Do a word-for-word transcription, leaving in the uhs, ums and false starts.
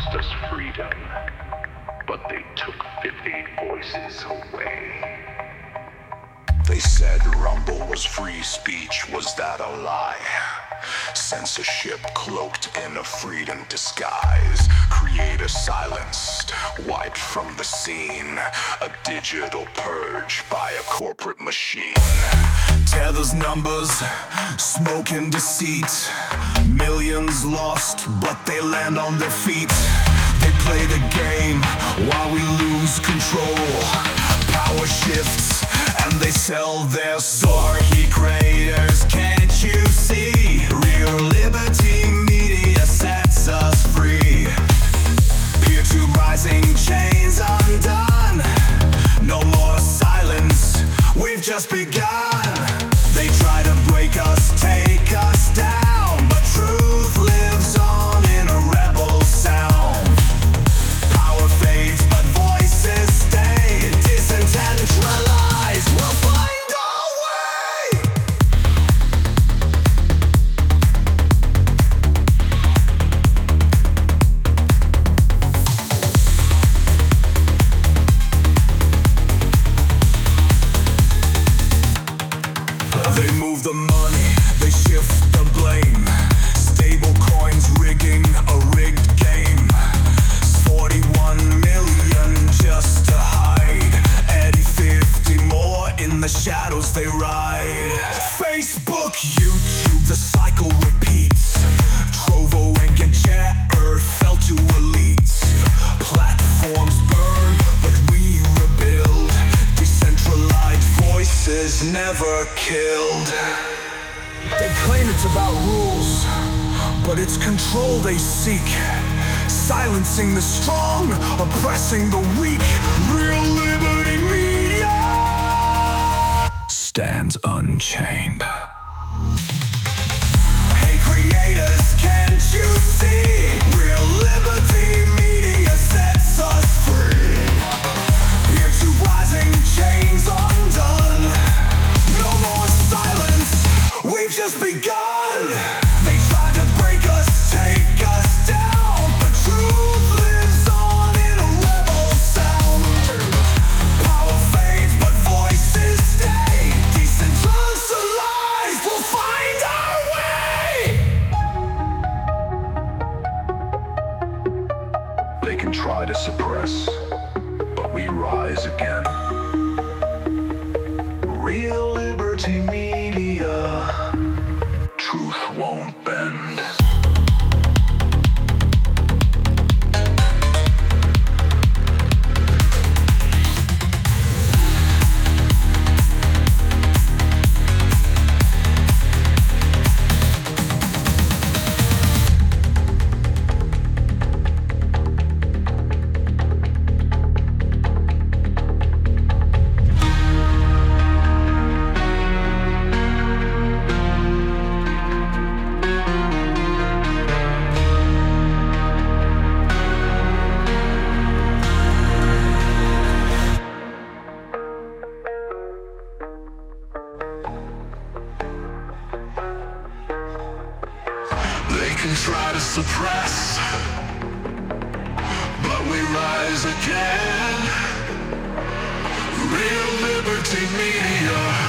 promised us freedom, but they took fifty voices away. They said Rumble was free speech, was that a lie? Censorship cloaked in a freedom disguise. Creator silenced, wiped from the scene. A digital purge by a corporate machine. Tear those numbers, smoke and deceit. Millions lost, but they land on their feet. They play the game while we lose control. Power shifts and they sell their soul. He creators, can't you see? Real liberty media sets us free. Peer to rising chains undone. No more silence, we've just begun. They try to break us, take us down, but truth lives on in a rebel sound. Power fades, but voices stay. Decentralized, we'll find our way. They move the money, they shift the blame. Stable coins rigging a rigged game. forty-one million just to hide. Eddie fifty more in the shadows they ride. Facebook, YouTube, the cycle repeats. Trovo and Gadget fell to elites. Platforms burn, but we rebuild. Decentralized voices never killed. They claim it's about rules, but it's control they seek. Silencing the strong, oppressing the weak. Real liberty media stands unchained. Hey creators, can't you see? Real liberty media sets us free. Here to rising chains undone. No more silence, we've just begun. They tried to break us, take us down, but truth lives on in a rebel sound. Power fades, but voices stay. Decentralized, we'll find our way. They can try to suppress, but we rise again. Real liberty media, truth won't bend. They can try to suppress, but we rise again. Real liberty media.